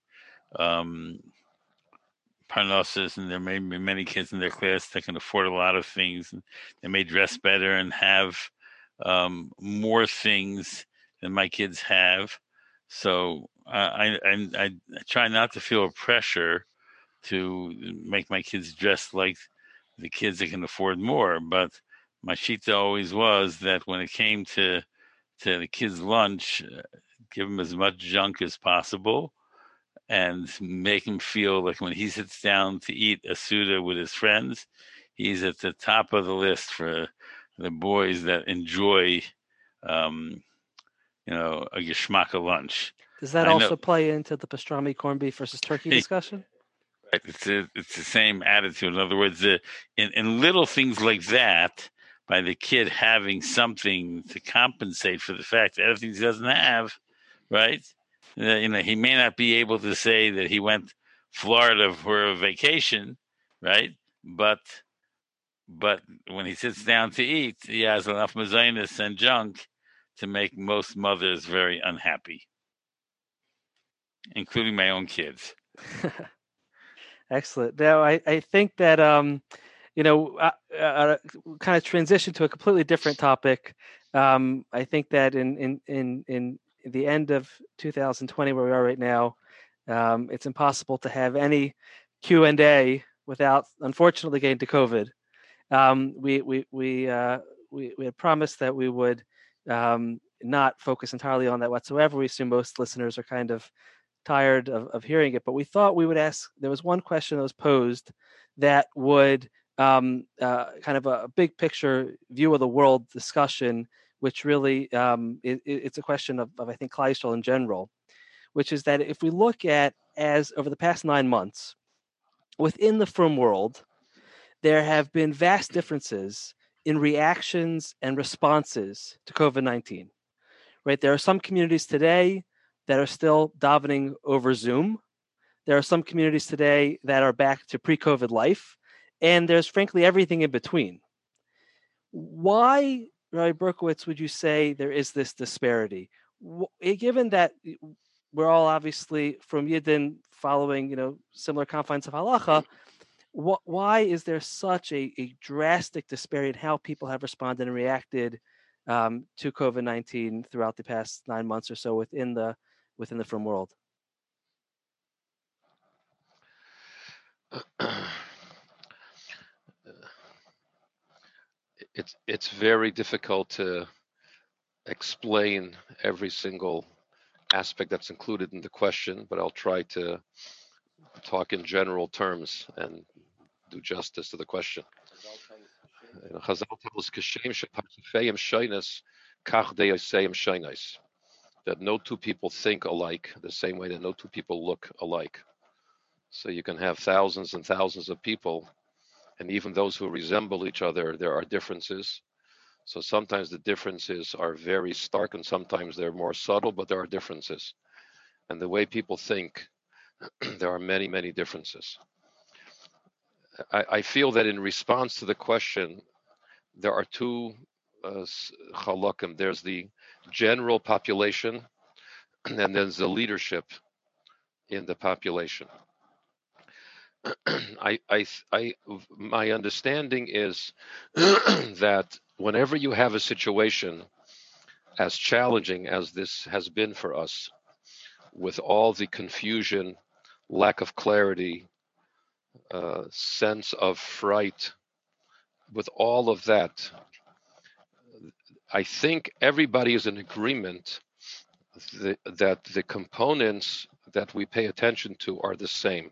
Speaker 5: parnassus, and there may be many kids in their class that can afford a lot of things, and they may dress better and have more things than my kids have. So I try not to feel a pressure to make my kids dress like the kids that can afford more. But my shita always was that when it came to the kids' lunch, give them as much junk as possible and make him feel like when he sits down to eat a Suda with his friends, he's at the top of the list for the boys that enjoy, a geschmacka lunch.
Speaker 2: Does that also play into the pastrami corned beef versus turkey discussion?
Speaker 5: Right. It's the same attitude. In other words, in little things like that, by the kid having something to compensate for the fact that everything he doesn't have, right? He may not be able to say that he went Florida for a vacation, right? But when he sits down to eat, he has enough mazainus and junk to make most mothers very unhappy, including my own kids.
Speaker 2: Excellent. Now, I think that kind of transition to a completely different topic. I think that in the end of 2020, where we are right now, it's impossible to have any Q&A without, unfortunately, getting to COVID. We had promised that we would not focus entirely on that whatsoever. We assume most listeners are kind of tired of hearing it, but we thought we would ask. There was one question that was posed that would kind of a big picture view of the world discussion, which really it's a question of I think Klal Yisrael in general, which is that if we look at as over the past 9 months within the frum world, there have been vast differences in reactions and responses to COVID-19. Right, there are some communities today that are still davening over Zoom. There are some communities today that are back to pre-COVID life, and there's frankly everything in between. Why, Rabbi Berkowitz, would you say there is this disparity? Given that we're all obviously from Yidden following, similar confines of halacha, why is there such a drastic disparity in how people have responded and reacted to COVID-19 throughout the past 9 months or so within the frum world?
Speaker 3: It's very difficult to explain every single aspect that's included in the question, but I'll try to talk in general terms and do justice to the question. Chazal tells that no two people think alike the same way that no two people look alike. So you can have thousands and thousands of people, and even those who resemble each other, there are differences. So sometimes the differences are very stark and sometimes they're more subtle, but there are differences. And the way people think, there are many, many differences. I feel that in response to the question, there are two chalakim. There's the general population, and then there's the leadership in the population. My understanding is that whenever you have a situation as challenging as this has been for us, with all the confusion, lack of clarity, sense of fright, with all of that, I think everybody is in agreement that the components that we pay attention to are the same.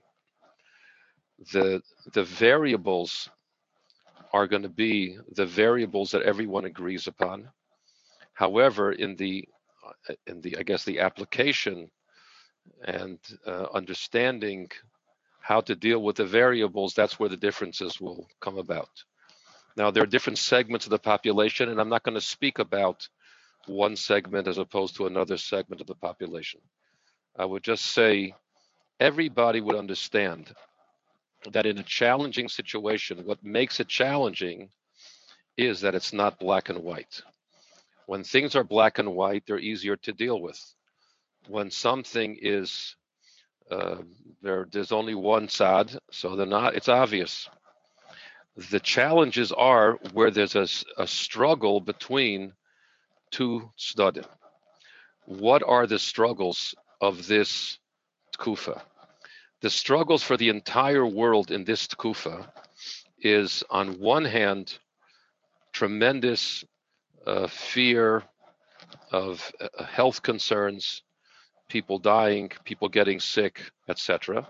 Speaker 3: The variables are going to be the variables that everyone agrees upon. However, in the I guess the application and understanding how to deal with the variables, that's where the differences will come about. Now, there are different segments of the population, and I'm not going to speak about one segment as opposed to another segment of the population. I would just say everybody would understand that in a challenging situation, what makes it challenging is that it's not black and white. When things are black and white, they're easier to deal with. When something is, there's only one side, so they're not, it's obvious. The challenges are where there's a struggle between two tzdadim. What are the struggles of this tkufa? The struggles for the entire world in this tkufa is, on one hand, tremendous fear of health concerns, people dying, people getting sick, etc.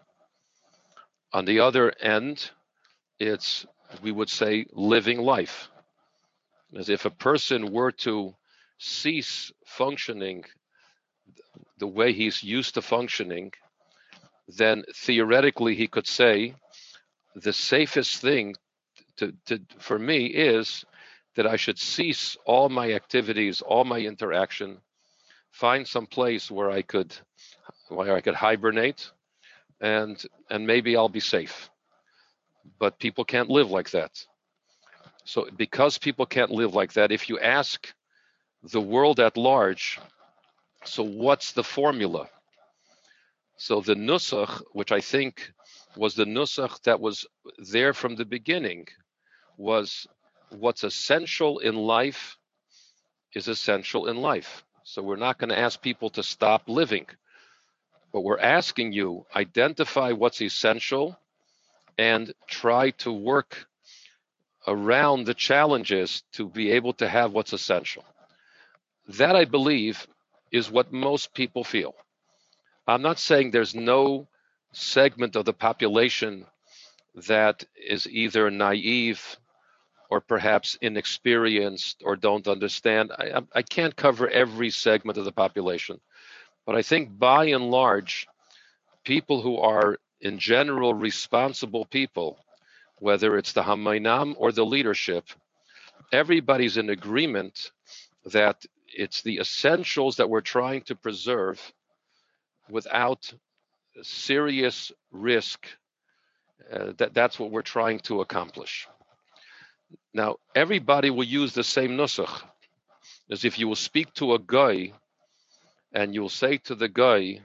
Speaker 3: On the other end, it's, we would say, living life. As if a person were to cease functioning the way he's used to functioning, then theoretically he could say the safest thing for me is that I should cease all my activities, all my interaction, find some place where I could hibernate, and maybe I'll be safe. But people can't live like that. So because people can't live like that, if you ask the world at large, so what's the formula? So the nusach, which I think was the nusach that was there from the beginning, was what's essential in life is essential in life. So we're not going to ask people to stop living, but we're asking you, identify what's essential and try to work around the challenges to be able to have what's essential. That, I believe, is what most people feel. I'm not saying there's no segment of the population that is either naive or perhaps inexperienced or don't understand. I can't cover every segment of the population, but I think by and large, people who are in general responsible people, whether it's the Hamainam or the leadership, everybody's in agreement that it's the essentials that we're trying to preserve without serious risk. That's what we're trying to accomplish. Now, everybody will use the same nusach. As if you will speak to a guy and you'll say to the guy,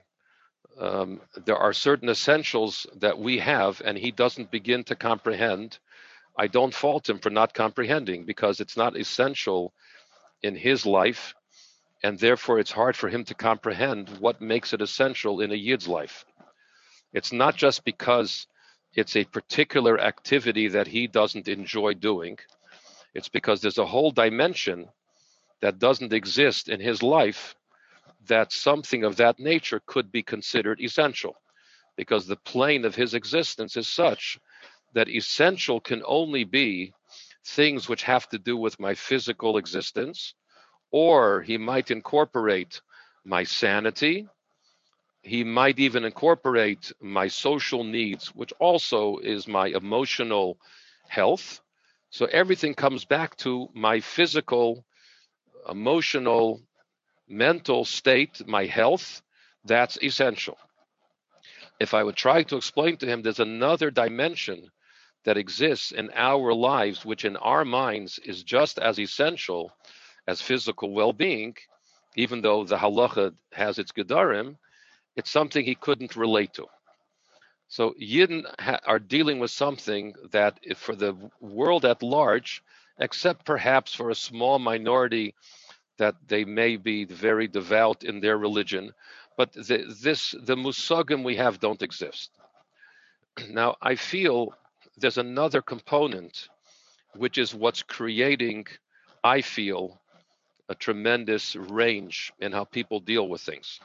Speaker 3: there are certain essentials that we have, and he doesn't begin to comprehend. I don't fault him for not comprehending because it's not essential in his life, and therefore it's hard for him to comprehend what makes it essential in a Yid's life. It's not just because it's a particular activity that he doesn't enjoy doing. It's because there's a whole dimension that doesn't exist in his life that something of that nature could be considered essential, because the plane of his existence is such that essential can only be things which have to do with my physical existence, or he might incorporate my sanity. He might even incorporate my social needs, which also is my emotional health. So everything comes back to my physical, emotional, mental state, my health. That's essential. If I would try to explain to him there's another dimension that exists in our lives, which in our minds is just as essential as physical well-being, even though the halacha has its gedarim, it's something he couldn't relate to. So Yidden are dealing with something that for the world at large, except perhaps for a small minority that they may be very devout in their religion, but the musagim we have don't exist. Now, I feel there's another component, which is what's creating, I feel, a tremendous range in how people deal with things.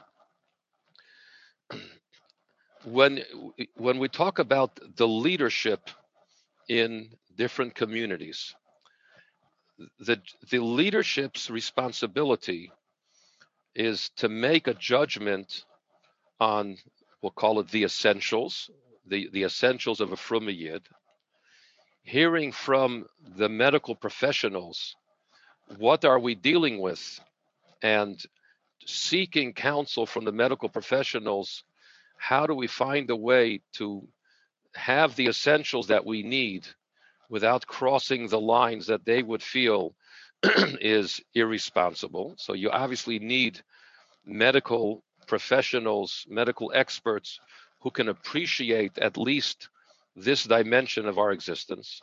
Speaker 3: When we talk about the leadership in different communities, the leadership's responsibility is to make a judgment on, we'll call it the essentials, the essentials of a Fruma Yid, hearing from the medical professionals, what are we dealing with, and seeking counsel from the medical professionals, how do we find a way to have the essentials that we need without crossing the lines that they would feel is irresponsible. So you obviously need medical professionals, medical experts who can appreciate at least this dimension of our existence.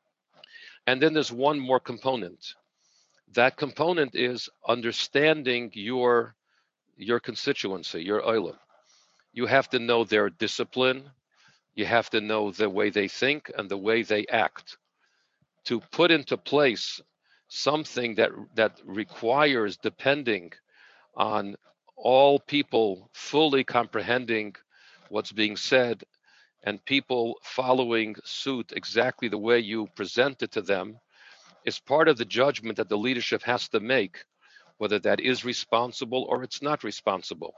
Speaker 3: And then there's one more component. That component is understanding your constituency, your oilam. You have to know their discipline. You have to know the way they think and the way they act. To put into place something that requires depending on all people fully comprehending what's being said and people following suit exactly the way you present it to them is part of the judgment that the leadership has to make, whether that is responsible or it's not responsible.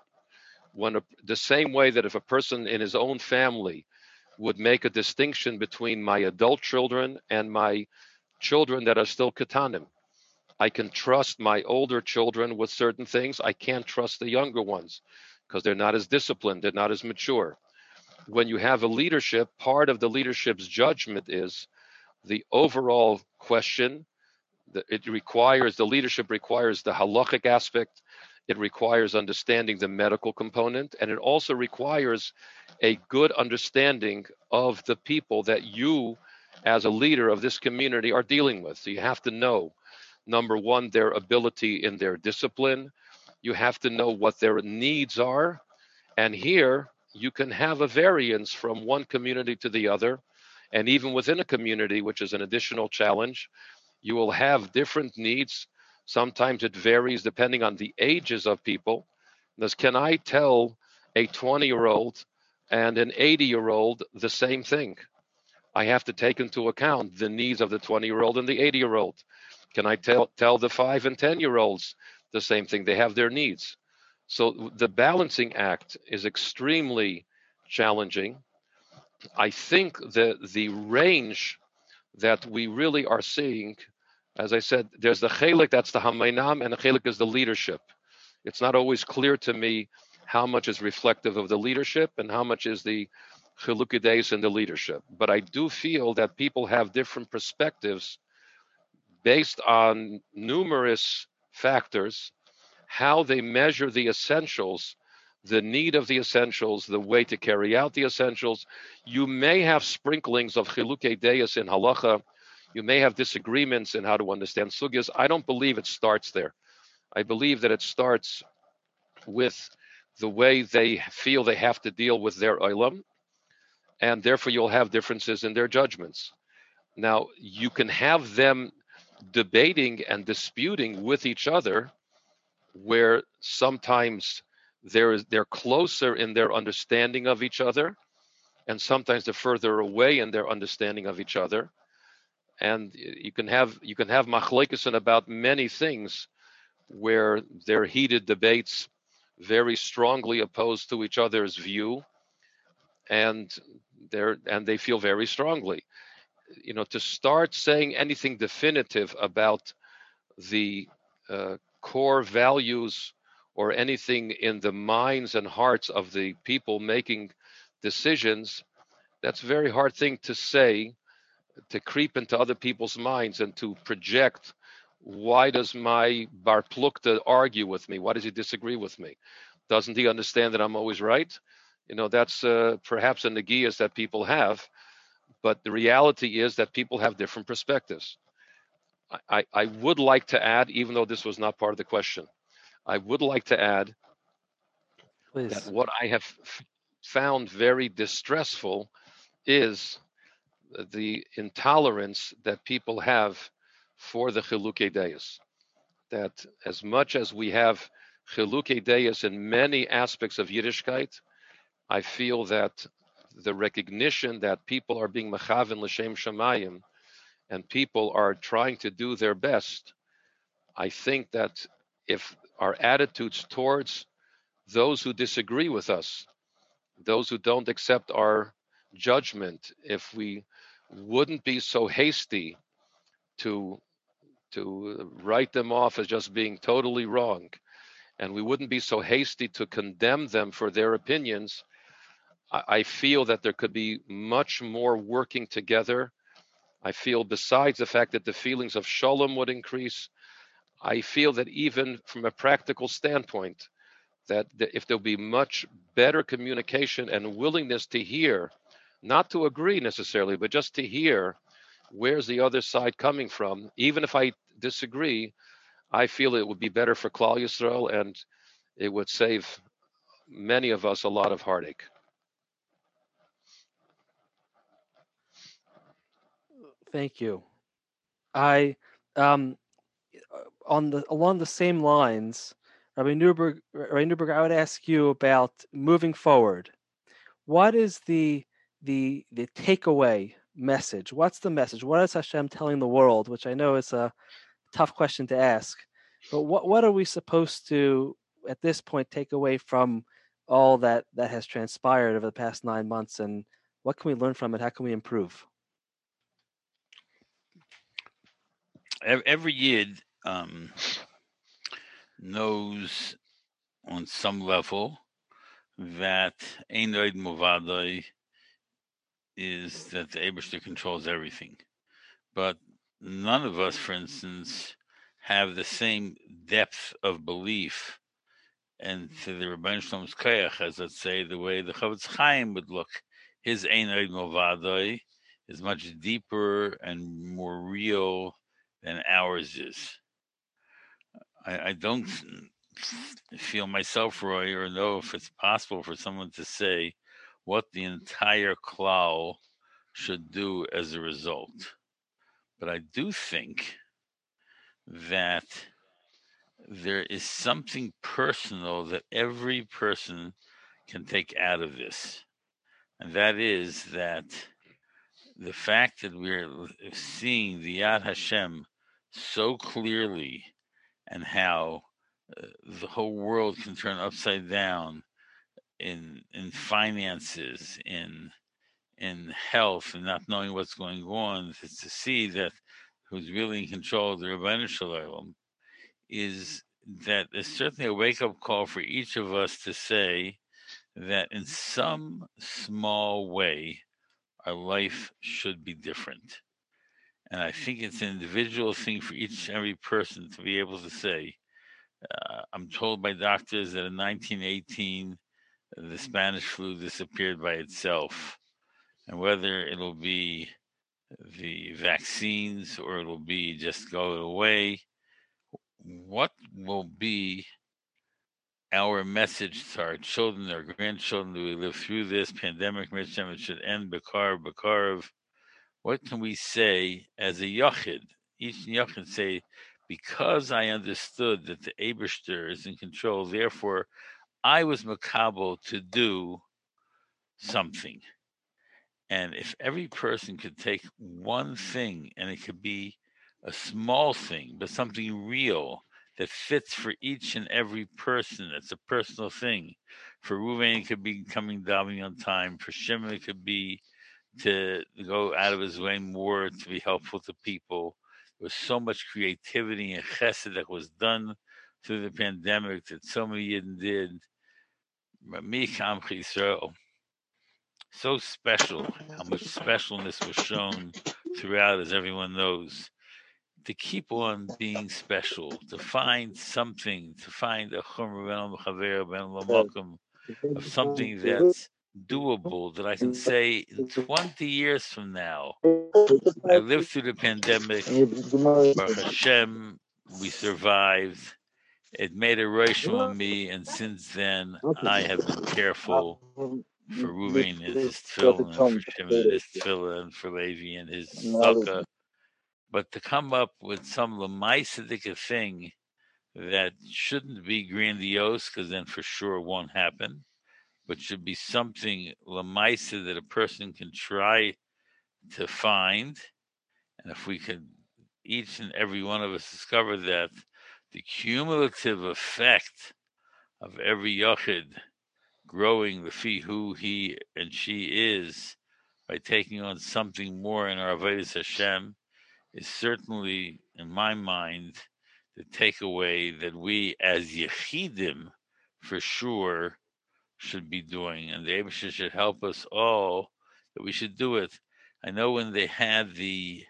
Speaker 3: The same way that if a person in his own family would make a distinction between my adult children and my children that are still katanim. I can trust my older children with certain things. I can't trust the younger ones because they're not as disciplined, they're not as mature. When you have a leadership, part of the leadership's judgment is the overall question. The leadership requires the halachic aspect. It requires understanding the medical component, and it also requires a good understanding of the people that you, as a leader of this community, are dealing with. So you have to know, number one, their ability in their discipline. You have to know what their needs are. And here, you can have a variance from one community to the other. And even within a community, which is an additional challenge, you will have different needs. Sometimes it varies depending on the ages of people. Thus, can I tell a 20-year-old and an 80-year-old the same thing? I have to take into account the needs of the 20-year-old and the 80-year-old. Can I tell the 5 and 10-year-olds the same thing? They have their needs. So the balancing act is extremely challenging. I think that the range that we really are seeing, as I said, there's the chelik, that's the hamaynam, and the chelik is the leadership. It's not always clear to me how much is reflective of the leadership and how much is the chilukei deis in the leadership. But I do feel that people have different perspectives based on numerous factors, how they measure the essentials, the need of the essentials, the way to carry out the essentials. You may have sprinklings of chilukei deis in halacha. You may have disagreements in how to understand sugyas. I don't believe it starts there. I believe that it starts with the way they feel they have to deal with their olam, and therefore you'll have differences in their judgments. Now, you can have them debating and disputing with each other, where sometimes they're closer in their understanding of each other, and sometimes they're further away in their understanding of each other. And you can have machlokes about many things, where they're heated debates, very strongly opposed to each other's view, and they feel very strongly. To start saying anything definitive about the core values or anything in the minds and hearts of the people making decisions, that's a very hard thing to say, to creep into other people's minds and to project. Why does my bar plukta argue with me? Why does he disagree with me? Doesn't he understand that I'm always right? That's perhaps a negias that people have, but the reality is that people have different perspectives. I would like to add, even though this was not part of the question, I would like to add that what I have found very distressful is the intolerance that people have for the chilukei deis. That as much as we have chilukei deis in many aspects of Yiddishkeit, I feel that the recognition that people are being mechaven l'shem shamayim and people are trying to do their best, I think that if our attitudes towards those who disagree with us, those who don't accept our judgment, if we wouldn't be so hasty to write them off as just being totally wrong, and we wouldn't be so hasty to condemn them for their opinions, I feel that there could be much more working together. I feel, besides the fact that the feelings of shalom would increase, I feel that even from a practical standpoint, that if there'll be much better communication and willingness to hear, not to agree necessarily, but just to hear where's the other side coming from, even if I disagree, I feel it would be better for Klal Yisrael, and it would save many of us a lot of heartache.
Speaker 2: Thank you. I along the same lines, Rabbi Newberg, I would ask you about moving forward. What is the takeaway message? What's the message? What is Hashem telling the world? Which I know is a tough question to ask, but what are we supposed to, at this point, take away from all that has transpired over the past 9 months, and what can we learn from it? How can we improve?
Speaker 5: Every Yid knows on some level that Ein Od Milvado is that the Eibishter controls everything. But none of us, for instance, have the same depth of belief and to the Rebbeinu Shlom's Koyach, as let's say, the way the Chavetz Chaim would look. His Ein Od Milvado is much deeper and more real than ours is. I don't feel myself, Roy, or know if it's possible for someone to say what the entire klal should do as a result. But I do think that there is something personal that every person can take out of this. And that is that the fact that we're seeing the Yad Hashem so clearly, and how the whole world can turn upside down in finances, in health, and not knowing what's going on, to see that who's really in control of the Rebbeinu Shalom, is that there's certainly a wake-up call for each of us to say that in some small way, our life should be different. And I think it's an individual thing for each and every person to be able to say, I'm told by doctors that in 1918, the Spanish flu disappeared by itself. And whether it'll be the vaccines or it'll be just go away, what will be our message to our children, our grandchildren, do we live through this pandemic? It should end. Bakar. What can we say as a yachid? Each yachid say, because I understood that the Eibishter is in control, therefore I was makabel to do something. And if every person could take one thing, and it could be a small thing, but something real that fits for each and every person, it's a personal thing. For Ruvain, it could be coming davening on time. For Shimon, it could be to go out of his way more to be helpful to people. There was so much creativity and chesed that was done through the pandemic that so many Yidden did. Mikam Yisrael. So special, how much specialness was shown throughout, as everyone knows. To keep on being special, to find something, to find a chumra ben l'chaver ben l'makom, of something that's doable, that I can say 20 years from now, I lived through the pandemic, Baruch Hashem, we survived. It made a roshim on me, and since then I have been careful. For Ruvain and his tefillin, and for Shimon and his tefillah, and for Levi and his sukkah. But to come up with some lemaisidik thing that shouldn't be grandiose, because then for sure it won't happen, but should be something lemaisa that a person can try to find. And if we could, each and every one of us, discover that the cumulative effect of every yachid growing the fee who he and she is by taking on something more in our Avodas Hashem is certainly, in my mind, the takeaway that we as Yechidim for sure should be doing. And the Eibusha should help us all that we should do it. I know when they had the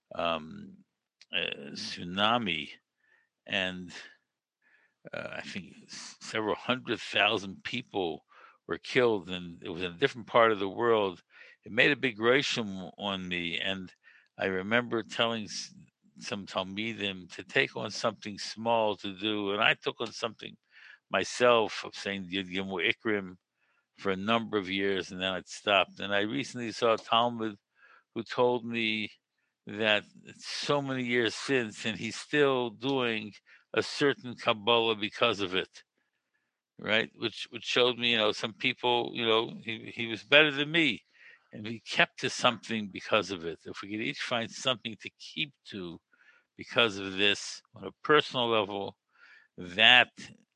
Speaker 5: tsunami, and I think several 100,000 people were killed, and it was in a different part of the world. It made a big roshim on me, and I remember telling some talmidim to take on something small to do, and I took on something myself of saying Yud Gimel Ikrim for a number of years, and then it stopped. And I recently saw a Talmud who told me that it's so many years since, and he's still doing a certain Kabbalah because of it, right? Which showed me, some people, he was better than me, and he kept to something because of it. If we could each find something to keep to because of this on a personal level, that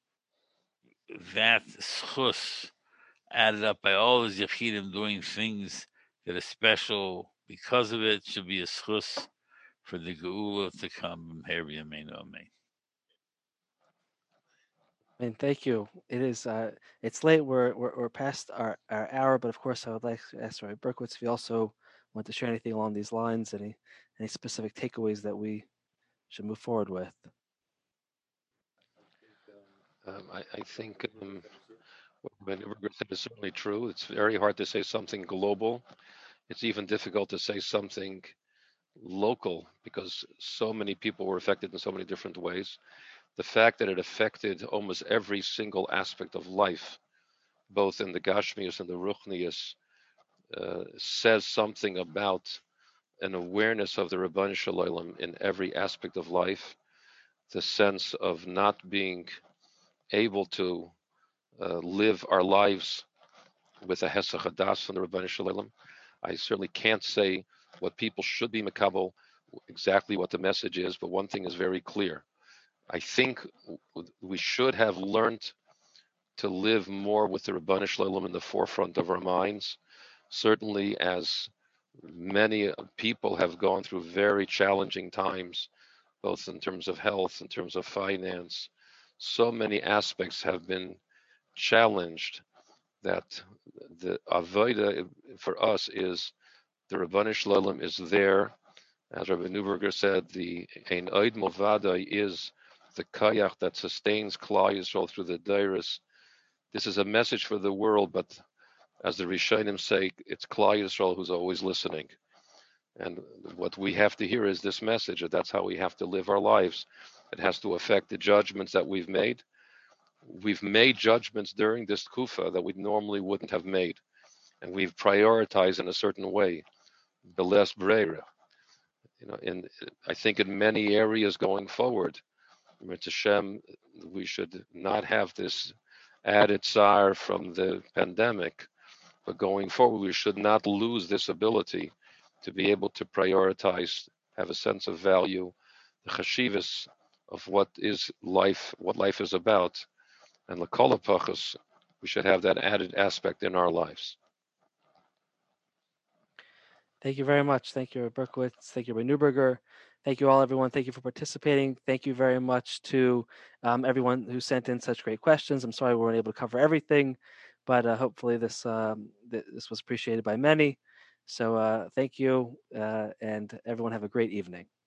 Speaker 5: schus added up by all the Yechidim doing things that are special because of it should be a schus for the Geula to come.
Speaker 2: And thank you. It is it's late. We're past our hour, but of course I would like to ask Rabbi Berkowitz if you also want to share anything along these lines, any specific takeaways that we should move forward with.
Speaker 3: I think what Berger said is certainly true. It's very hard to say something global. It's even difficult to say something local because so many people were affected in so many different ways. The fact that it affected almost every single aspect of life, both in the Gashmius and the Ruchnius, says something about an awareness of the Rebbeinu Shalom in every aspect of life, the sense of not being able to live our lives with a Hesach Hadas from the Rebbeinu Shalom. I certainly can't say what people should be makabel, exactly what the message is, but one thing is very clear. I think we should have learned to live more with the Rebbeinu Shalom in the forefront of our minds. Certainly, as many people have gone through very challenging times, both in terms of health, in terms of finance, so many aspects have been challenged that the avoda for us is the Rebbeinu Shalom is there. As Rabbi Neuberger said, the Ein Oid Movada is the kayak that sustains Klal Yisrael through the Dairis. This is a message for the world, but as the Rishonim say, it's Klal Yisrael who's always listening. And what we have to hear is this message, that that's how we have to live our lives. It has to affect the judgments that we've made. We've made judgments during this kufa that we normally wouldn't have made. And we've prioritized in a certain way. The less breira. I think in many areas going forward, Hashem, we should not have this added tsar from the pandemic, but going forward, we should not lose this ability to be able to prioritize, have a sense of value, the chashivas of what is life, what life is about, and l'kol hapachos, we should have that added aspect in our lives.
Speaker 2: Thank you very much. Thank you, Berkowitz. Thank you, Neuberger. Thank you all, everyone. Thank you for participating. Thank you very much to everyone who sent in such great questions. I'm sorry we weren't able to cover everything, but hopefully this was appreciated by many. So thank you, and everyone have a great evening.